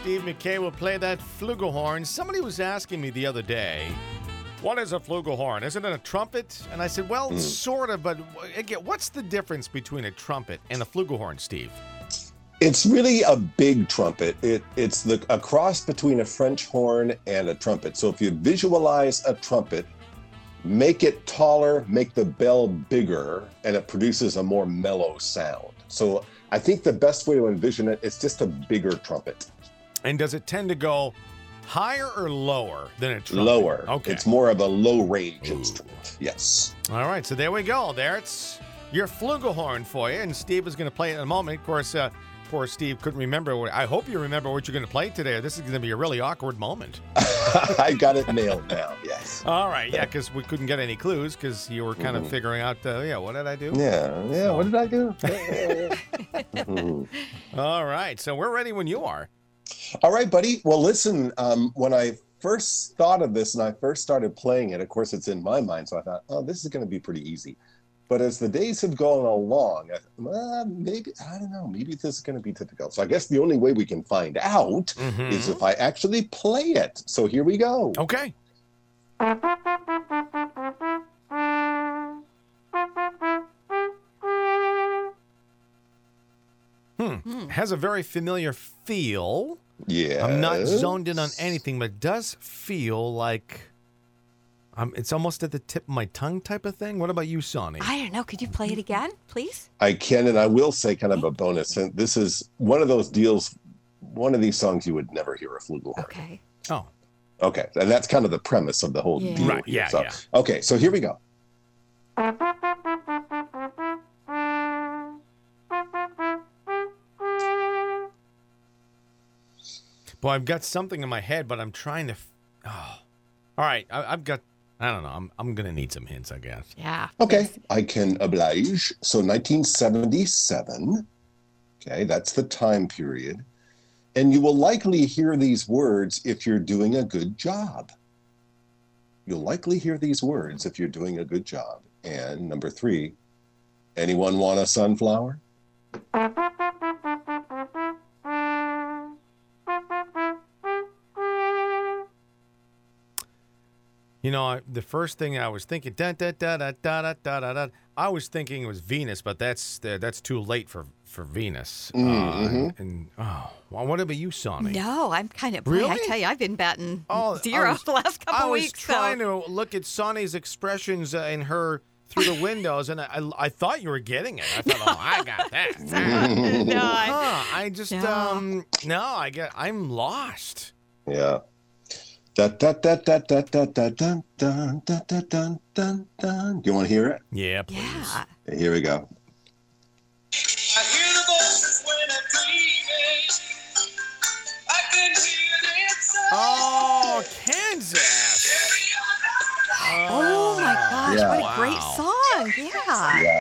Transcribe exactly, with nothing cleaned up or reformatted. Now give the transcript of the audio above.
Steve McKay will play that flugelhorn. Somebody was asking me the other day, what is a flugelhorn? Isn't it a trumpet? And I said, well, mm. sort of, but again, what's the difference between a trumpet and a flugelhorn, Steve? It's really a big trumpet. It, it's the a cross between a French horn and a trumpet. So if you visualize a trumpet, make it taller, make the bell bigger, and it produces a more mellow sound. So I think the best way to envision it is just a bigger trumpet. And does it tend to go higher or lower than a trumpet? Lower. Okay. It's more of a low-range Ooh. instrument. Yes. All right, so there we go. There it's your flugelhorn for you, and Steve is going to play it in a moment. Of course, uh, poor Steve couldn't remember. What, I hope you remember what you're going to play today. This is going to be a really awkward moment. I got it nailed now, yes. All right, yeah, because we couldn't get any clues because you were kind mm-hmm. of figuring out, uh, yeah, what did I do? Yeah, yeah, so. What did I do? mm-hmm. All right, so we're ready when you are. All right, buddy. Well, listen, um, when I first thought of this and I first started playing it, of course, it's in my mind, so I thought, oh, this is going to be pretty easy. But as the days have gone along, I thought, uh, maybe, I don't know, maybe this is going to be difficult. So I guess the only way we can find out mm-hmm. is if I actually play it. So here we go. Okay. Hmm. hmm. Has a very familiar feel. Yeah. I'm not zoned in on anything, but it does feel like um, it's almost at the tip of my tongue type of thing. What about you, Sonny? I don't know. Could you play it again, please? I can, and I will say kind of a bonus. And this is one of those deals, one of these songs you would never hear a flugelhorn. Okay. Oh. Okay. And that's kind of the premise of the whole yeah. deal. Right. Yeah, so, yeah. Okay. So here we go. Boy, I've got something in my head, but I'm trying to. Oh, all right. I, I've got. I don't know. I'm. I'm gonna need some hints, I guess. Yeah. Okay, I can oblige. So, nineteen seventy-seven. Okay, that's the time period, and you will likely hear these words if you're doing a good job. You'll likely hear these words if you're doing a good job. And number three, anyone want a sunflower? You know, I, the first thing I was thinking, da da da da da da da da da. I was thinking it was Venus, but that's uh, that's too late for for Venus. Mm-hmm. Uh, and, and oh, well, what about you, Sonny? No, I'm kind of. Really? I tell you, I've been batting oh, zero was, the last couple I was weeks. trying so. to look at Sonny's expressions uh, in her through the windows, and I, I thought you were getting it. I thought, oh, I got that. no, I, huh, I just no. um no, I get I'm lost. Yeah. Da, da, da, da, da, da, da, dun, dun, dun, dun, dun, dun, dun. Do you want to hear it? Yeah, please. Yeah. Here we go. I hear the voices when I'm dreaming. I can hear it so. Oh, Kansas. Oh my gosh, Yeah. what a great Wow. song. Yeah. Yeah.